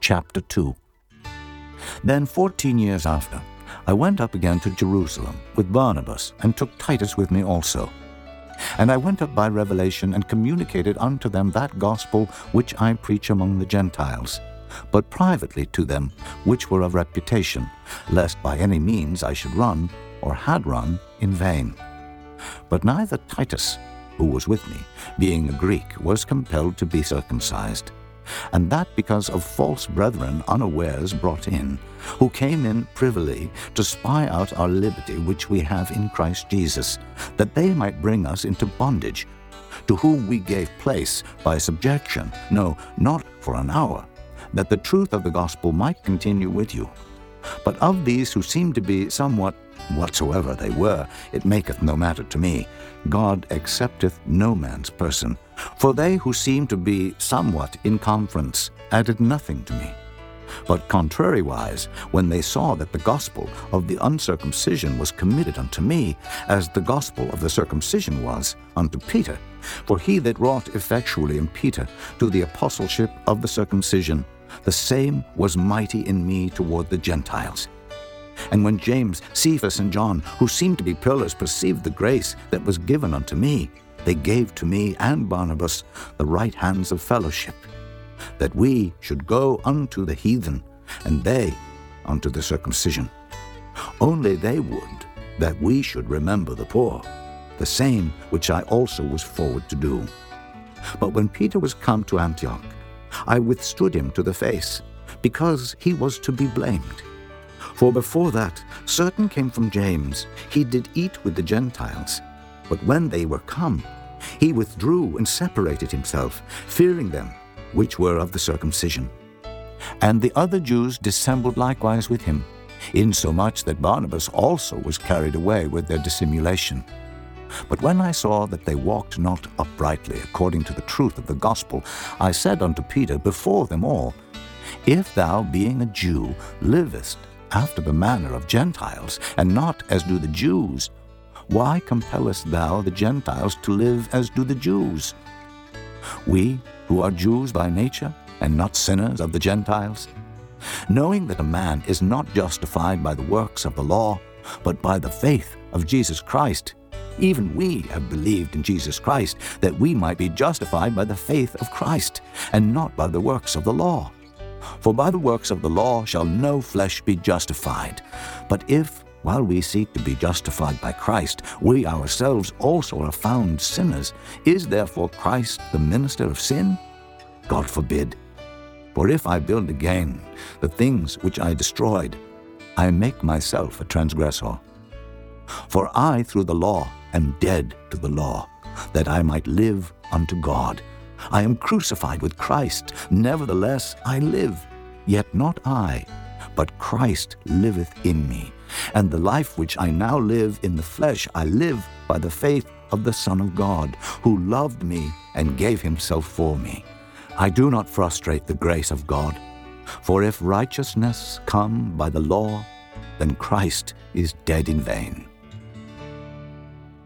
chapter 2. Then 14 years after, I went up again to Jerusalem with Barnabas, and took Titus with me also. And I went up by revelation, and communicated unto them that gospel which I preach among the Gentiles, but privately to them which were of reputation, lest by any means I should run, or had run, in vain. But neither Titus, who was with me, being a Greek, was compelled to be circumcised, and that because of false brethren unawares brought in, who came in privily to spy out our liberty which we have in Christ Jesus, that they might bring us into bondage, to whom we gave place by subjection, no, not for an hour, that the truth of the gospel might continue with you. But of these who seem to be somewhat, whatsoever they were, it maketh no matter to me. God accepteth no man's person. For they who seemed to be somewhat in conference added nothing to me. But contrariwise, when they saw that the gospel of the uncircumcision was committed unto me, as the gospel of the circumcision was unto Peter, for he that wrought effectually in Peter to the apostleship of the circumcision, the same was mighty in me toward the Gentiles. And when James, Cephas, and John, who seemed to be pillars, perceived the grace that was given unto me, they gave to me and Barnabas the right hands of fellowship, that we should go unto the heathen, and they unto the circumcision. Only they would that we should remember the poor, the same which I also was forward to do. But when Peter was come to Antioch, I withstood him to the face, because he was to be blamed. For before that, certain came from James. He did eat with the Gentiles. But when they were come, he withdrew and separated himself, fearing them which were of the circumcision. And the other Jews dissembled likewise with him, insomuch that Barnabas also was carried away with their dissimulation. But when I saw that they walked not uprightly according to the truth of the gospel, I said unto Peter before them all, If thou, being a Jew, livest after the manner of Gentiles, and not as do the Jews, why compellest thou the Gentiles to live as do the Jews? We, who are Jews by nature, and not sinners of the Gentiles, knowing that a man is not justified by the works of the law, but by the faith of Jesus Christ, even we have believed in Jesus Christ, that we might be justified by the faith of Christ, and not by the works of the law. For by the works of the law shall no flesh be justified. But if, while we seek to be justified by Christ, we ourselves also are found sinners, is therefore Christ the minister of sin? God forbid. For if I build again the things which I destroyed, I make myself a transgressor. For I, through the law, am dead to the law, that I might live unto God. I am crucified with Christ. Nevertheless I live, yet not I, but Christ liveth in me. And the life which I now live in the flesh, I live by the faith of the Son of God, who loved me and gave himself for me. I do not frustrate the grace of God. For if righteousness come by the law, then Christ is dead in vain.